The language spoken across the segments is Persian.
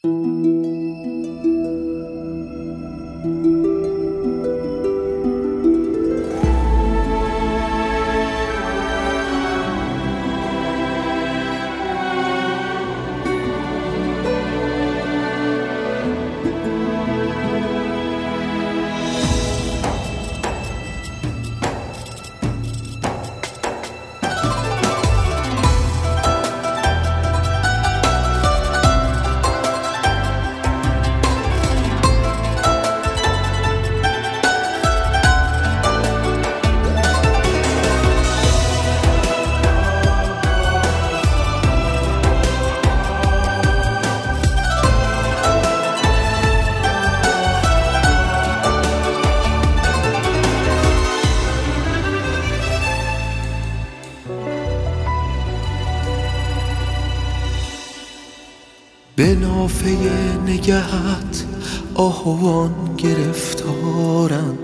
به نافه نگهت آهوان گرفتارند،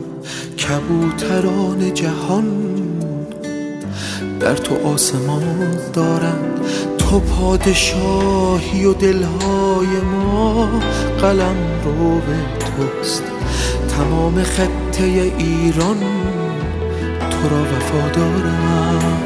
کبوتران جهان در تو آسمان دارند. تو پادشاهی و دلهای ما قلم رو به توست، تمام خطه ایران تو را وفادارند.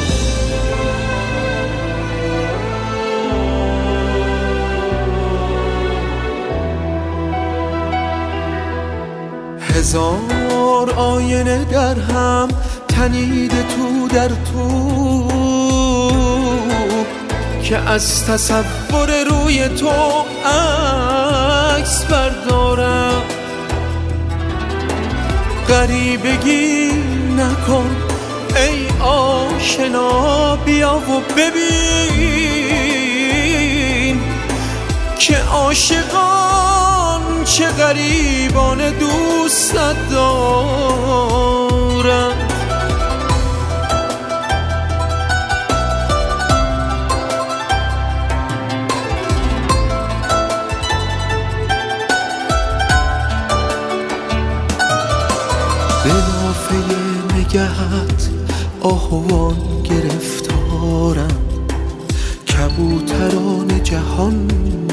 هزار آینه در هم تنیده تو در تو، که از تصور روی تو عکس بردارم. غریبگی نکن ای آشنا، بیا و ببین که عاشقان چه غریبانه دوستت دارم. به نافه نگهت آهوان گرفتارند، کبوتران جهان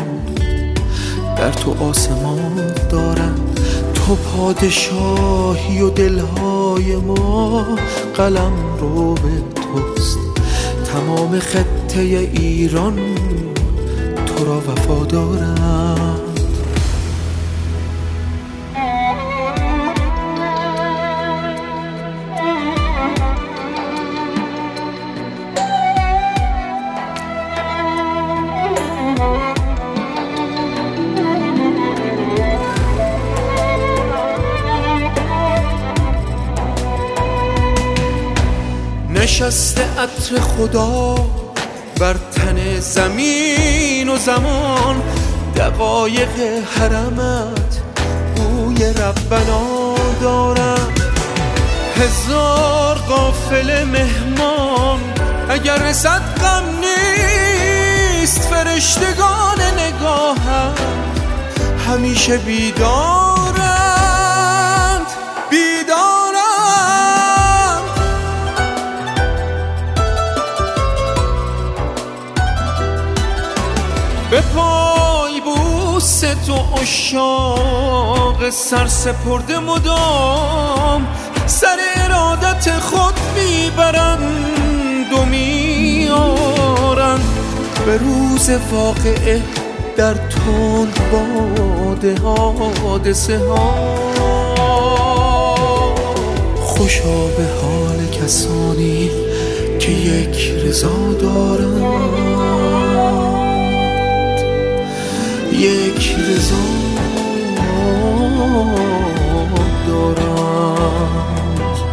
در تو آسمان دارند. تو پادشاهی و دلهای ما قلم رو به توست، تمام خطه ایران تو را وفادارند. نشسته عطر خدا بر تن زمین و زمان، دقایق حرمت بوی ربنا دارد. هزار قافله مهمان اگر رسد غم نیست، فرشتگان نگاهت همیشه بیدارند، بیدارند. به پای بوس تو عشاق سرسپرده مدام، سر ارادت خود میبرند و میارند. به روز واقعه در تند باد حادثه ها، خوشا به حال کسانی که یک رضا دارند، یک رضا دارند.